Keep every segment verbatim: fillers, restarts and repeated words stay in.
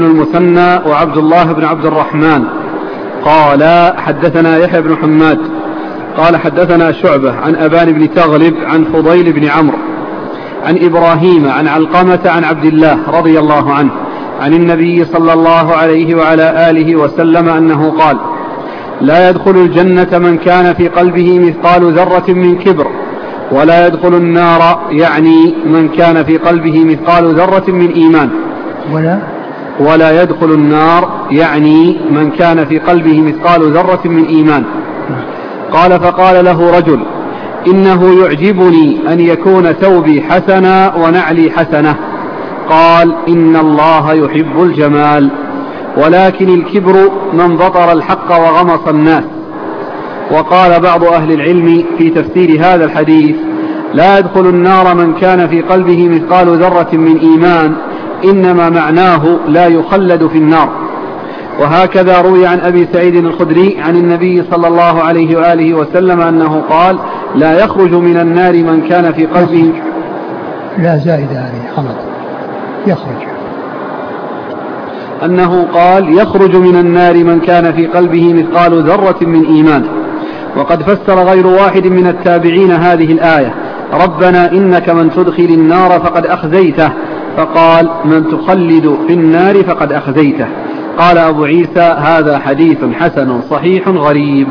المثنى وعبد الله بن عبد الرحمن قال حدثنا يحيى بن حماد قال حدثنا شعبة عن أبان بن تغلب عن فضيل بن عمرو عن إبراهيم عن علقمة عن عبد الله رضي الله عنه عن النبي صلى الله عليه وعلى آله وسلم أنه قال: لا يدخل الجنة من كان في قلبه مثقال ذرة من كبر، ولا يدخل النار يعني من كان في قلبه مثقال ذرة من إيمان. ولا ولا يدخل النار يعني من كان في قلبه مثقال ذرة من إيمان. قال: فقال له رجل: إنه يعجبني أن يكون ثوبي حسنا ونعلي حسنة. قال: إن الله يحب الجمال، ولكن الكبر من بطر الحق وغمص الناس. وقال بعض أهل العلم في تفسير هذا الحديث: لا يدخل النار من كان في قلبه مثقال ذرة من إيمان، إنما معناه لا يخلد في النار. وهكذا روي عن أبي سعيد الخدري عن النبي صلى الله عليه وآله وسلم أنه قال: لا يخرج من النار من كان في قلبه لا زائد هذه غلط يخرج أنه قال: يخرج من النار من كان في قلبه مثقال ذرة من إيمان. وقد فسر غير واحد من التابعين هذه الآية: ربنا إنك من تدخل النار فقد أخزيته، فقال: من تخلد في النار فقد أخزيته. قال أبو عيسى: هذا حديث حسن صحيح غريب.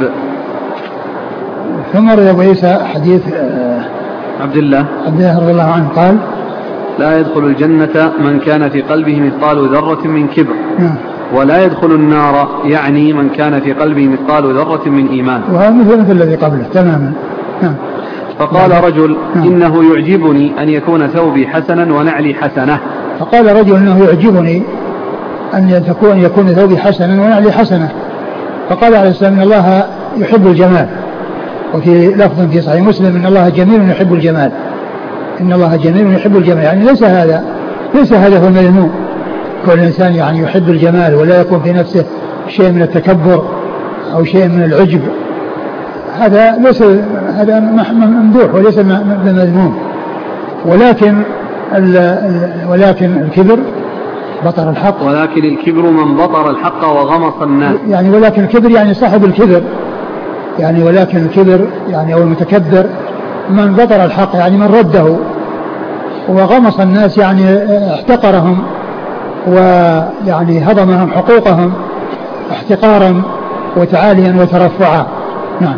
ثم روى أبو عيسى حديث عبد الله عبد الله رضي الله عنه قال: لا يدخل الجنة من كان في قلبه مثقال ذرة من كبر، نعم. ولا يدخل النار يعني من كان في قلبه مثقال ذرة من إيمان. وهذا مثل مثل الذي قبله تماما. نعم. فقال نعم. رجل: نعم. إنه يعجبني أن يكون ثوبي حسنا ونعلي حسنة. فقال رجل: إنه يعجبني أن تكون يكون ثوبي حسنا ونعلي حسنة. فقال عليه السلام: إن الله يحب الجمال. وفي لفظ في صحيح مسلم: إن الله جميل يحب الجمال. إن الله جميل يحب الجمال، يعني ليس هذا ليس هذا هو المذموم. كل إنسان يعني يحب الجمال ولا يكون في نفسه شيء من التكبر أو شيء من العجب، هذا ليس هذا ممدوح وليس بمذموم. ولكن ولكن الكبر بطر الحق، ولكن الكبر من بطر الحق وغمص الناس، يعني ولكن الكبر يعني صاحب الكبر، يعني ولكن الكبر يعني أو المتكبر من بطر الحق يعني من رده، وغمص الناس يعني احتقرهم ويعني هضمهم حقوقهم احتقارا وتعاليا وترفعا. نعم.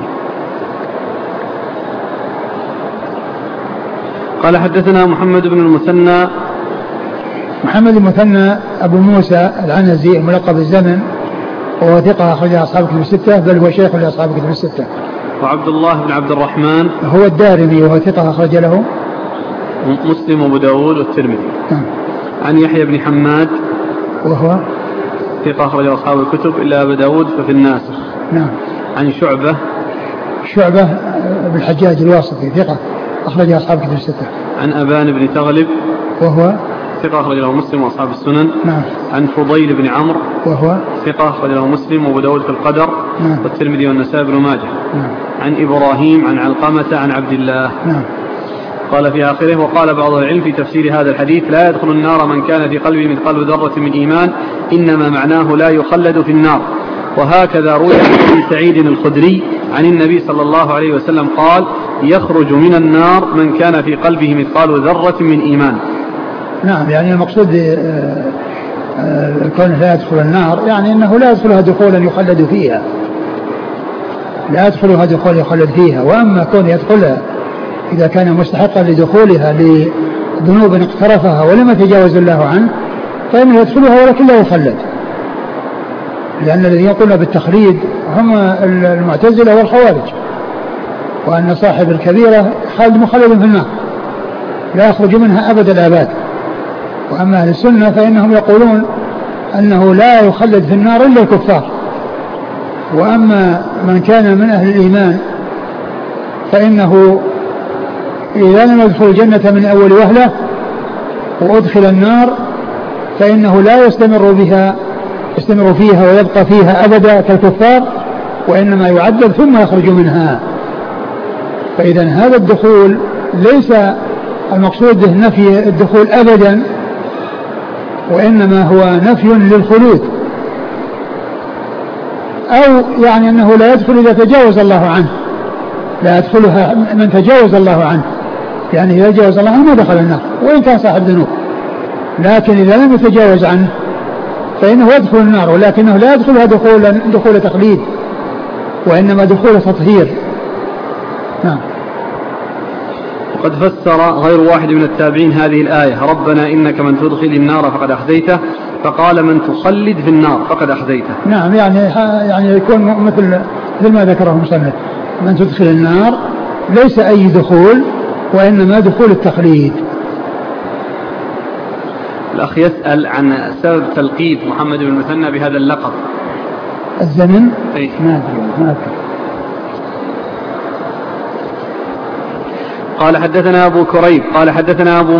قال: حدثنا محمد بن المثنى محمد المثنى أبو موسى العنزي الملقب بالزمن، وهو ثقة أخرج أصحاب الكتب الستة، بل هو شيخ لأصحاب الكتب الستة. وعبد الله بن عبد الرحمن هو الدارمي وهو ثقة أخرج له مسلم وأبو داود والترمذي. نعم. عن يحيى بن حماد وهو ثقة أخرج أصحاب الكتب إلا أبو داود ففي الناسخ. نعم. عن شعبة شعبة بن الحجاج الواسطي ثقة أخرج أصحاب الكتب الستة. عن أبان بن تغلب وهو ثقة أخرج له مسلم وأصحاب السنن. نعم. عن فضيل بن عمرو وهو ثقة أخرج له مسلم وأبو داود في القدر. نعم. والترمذي والنسائي بن ماجه. نعم. عن إبراهيم عن علقمة عن عبد الله. نعم. قال في آخره: وقال بعض العلم في تفسير هذا الحديث: لا يدخل النار من كان في قلبه مثقال ذرة من إيمان، إنما معناه لا يخلد في النار. وهكذا روي عن أبي سعيد الخدري عن النبي صلى الله عليه وسلم قال: يخرج من النار من كان في قلبه مثقال ذرة من إيمان. نعم. يعني المقصود كونه لا يدخل النار يعني أنه لا يدخلها دخولا يخلد فيها، لا يدخلها دخولا يخلد فيها. وأما كون يدخلها إذا كان مستحقا لدخولها لذنوب اقترفها ولم يتجاوز الله عنه فإنه يدخلها ولكن لا يخلد، لأن الذين يقولون بالتخليد هم المعتزلة والخوارج، وأن صاحب الكبيرة خالد مخلد في النار لا يخرج منها أبد الآباد. وأما أهل السنة فإنهم يقولون أنه لا يخلد في النار إلا الكفار. وأما من كان من أهل الإيمان فإنه إذا لم يدخل الجنة من أول وهلة وأدخل النار فإنه لا يستمر بها يستمر فيها ويبقى فيها أبدا كالكفار، وإنما يعذب ثم يخرج منها. فإذا هذا الدخول ليس المقصود به نفي الدخول أبدا وإنما هو نفي للخلود، أو يعني أنه لا يدخل إذا تجاوز الله عنه، لا يدخلها من تجاوز الله عنه، يعني إذا تجاوز الله عنه ما دخل النار وإن كان صاحب ذنوب، لكن إذا لم يتجاوز عنه فإنه يدخل النار، ولكنه لا يدخلها دخول, دخول تقليد، وإنما دخول تطهير. نعم. وقد فسر غير واحد من التابعين هذه الآية: ربنا إنك من تدخل النار فقد أخزيته، فقال من تخلد في النار فقد أخزيته. نعم، يعني يعني يكون مثل مثل ما ذكره المصنف: من تدخل النار ليس أي دخول، وإنما دخول التخليد. الأخ يسأل عن سبب تلقيب محمد بن المثنى بهذا اللقب. الزمن؟ أي ما أدري ما أدري. قال حدثنا أبو كريب قال حدثنا أبو